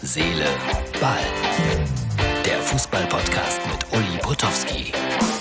Seele, Ball. Der Fußball-Podcast mit Uli Potowski.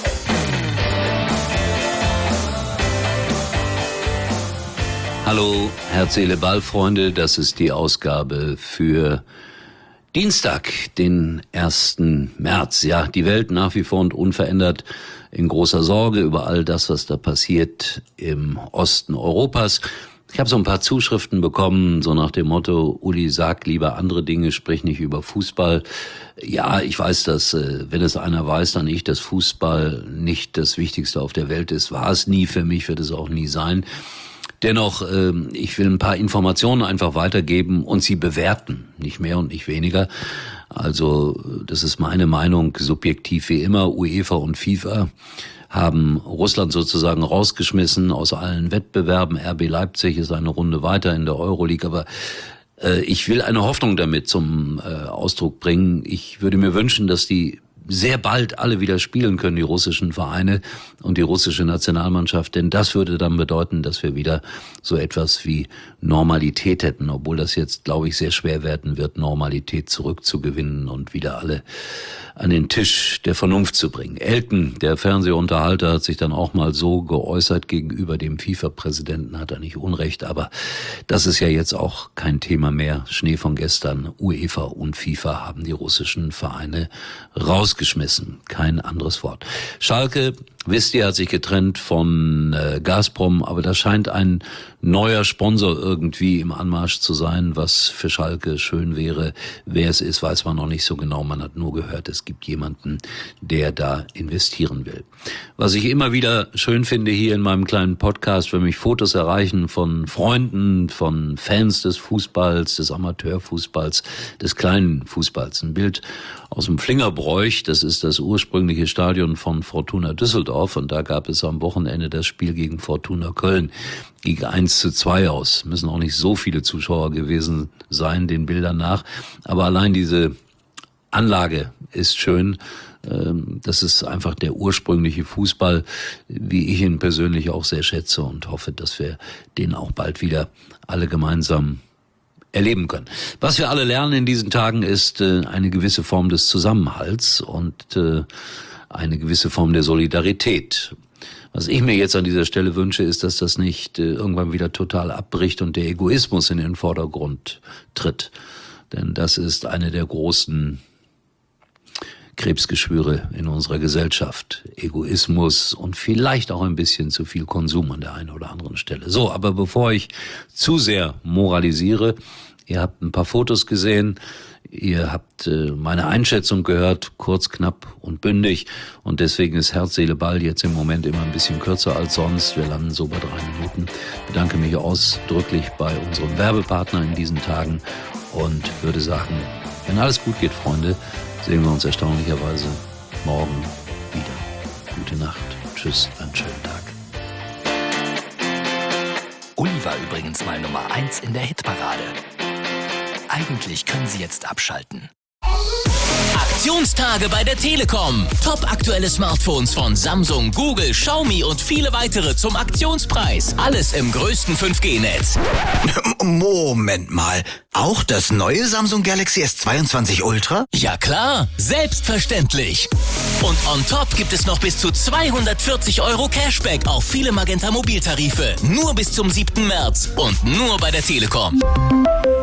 Hallo, Herz, Seele, Ball, Freunde. Das ist die Ausgabe für Dienstag, den 1. März. Ja, die Welt nach wie vor und unverändert in großer Sorge über all das, was da passiert im Osten Europas. Ich habe so ein paar Zuschriften bekommen, so nach dem Motto, Uli, sag lieber andere Dinge, sprich nicht über Fußball. Ja, ich weiß, dass, wenn es einer weiß, dann ich, dass Fußball nicht das Wichtigste auf der Welt ist. War es nie für mich, wird es auch nie sein. Dennoch, ich will ein paar Informationen einfach weitergeben und sie bewerten, nicht mehr und nicht weniger. Also, das ist meine Meinung, subjektiv wie immer. UEFA und FIFA haben Russland sozusagen rausgeschmissen aus allen Wettbewerben. RB Leipzig ist eine Runde weiter in der Euroleague, aber ich will eine Hoffnung damit zum Ausdruck bringen. Ich würde mir wünschen, dass die sehr bald alle wieder spielen können, die russischen Vereine und die russische Nationalmannschaft, denn das würde dann bedeuten, dass wir wieder so etwas wie Normalität hätten, obwohl das jetzt, glaube ich, sehr schwer werden wird, Normalität zurückzugewinnen und wieder alle an den Tisch der Vernunft zu bringen. Elton, der Fernsehunterhalter, hat sich dann auch mal so geäußert gegenüber dem FIFA-Präsidenten, hat er nicht Unrecht, aber das ist ja jetzt auch kein Thema mehr. Schnee von gestern, UEFA und FIFA haben die russischen Vereine rausgeschmissen. Kein anderes Wort. Schalke, wisst ihr, hat sich getrennt von Gazprom, aber da scheint ein neuer Sponsor irgendwie im Anmarsch zu sein, was für Schalke schön wäre. Wer es ist, weiß man noch nicht so genau. Man hat nur gehört, es gibt jemanden, der da investieren will. Was ich immer wieder schön finde hier in meinem kleinen Podcast, wenn mich Fotos erreichen von Freunden, von Fans des Fußballs, des Amateurfußballs, des kleinen Fußballs. Ein Bild aus dem Flingerbräuch, das ist das ursprüngliche Stadion von Fortuna Düsseldorf und da gab es am Wochenende das Spiel gegen Fortuna Köln. Ging 1:2 aus. Müssen auch nicht so viele Zuschauer gewesen sein, den Bildern nach. Aber allein diese Anlage ist schön. Das ist einfach der ursprüngliche Fußball, wie ich ihn persönlich auch sehr schätze und hoffe, dass wir den auch bald wieder alle gemeinsam erleben können. Was wir alle lernen in diesen Tagen ist eine gewisse Form des Zusammenhalts und eine gewisse Form der Solidarität. Was ich mir jetzt an dieser Stelle wünsche, ist, dass das nicht irgendwann wieder total abbricht und der Egoismus in den Vordergrund tritt. Denn das ist eine der großen Krebsgeschwüre in unserer Gesellschaft. Egoismus und vielleicht auch ein bisschen zu viel Konsum an der einen oder anderen Stelle. So, aber bevor ich zu sehr moralisiere, ihr habt ein paar Fotos gesehen, ihr habt meine Einschätzung gehört, kurz, knapp und bündig. Und deswegen ist Herz, Seele, Ball jetzt im Moment immer ein bisschen kürzer als sonst. Wir landen so bei 3 Minuten. Ich bedanke mich ausdrücklich bei unserem Werbepartner in diesen Tagen und würde sagen, wenn alles gut geht, Freunde, sehen wir uns erstaunlicherweise morgen wieder. Gute Nacht. Tschüss, einen schönen Tag. Uli war übrigens mal Nummer 1 in der Hitparade. Eigentlich können Sie jetzt abschalten. Aktionstage bei der Telekom. Top aktuelle Smartphones von Samsung, Google, Xiaomi und viele weitere zum Aktionspreis. Alles im größten 5G-Netz. Moment mal. Auch das neue Samsung Galaxy S22 Ultra? Ja klar, selbstverständlich. Und on top gibt es noch bis zu 240 € Cashback auf viele Magenta Mobiltarife. Nur bis zum 7. März und nur bei der Telekom.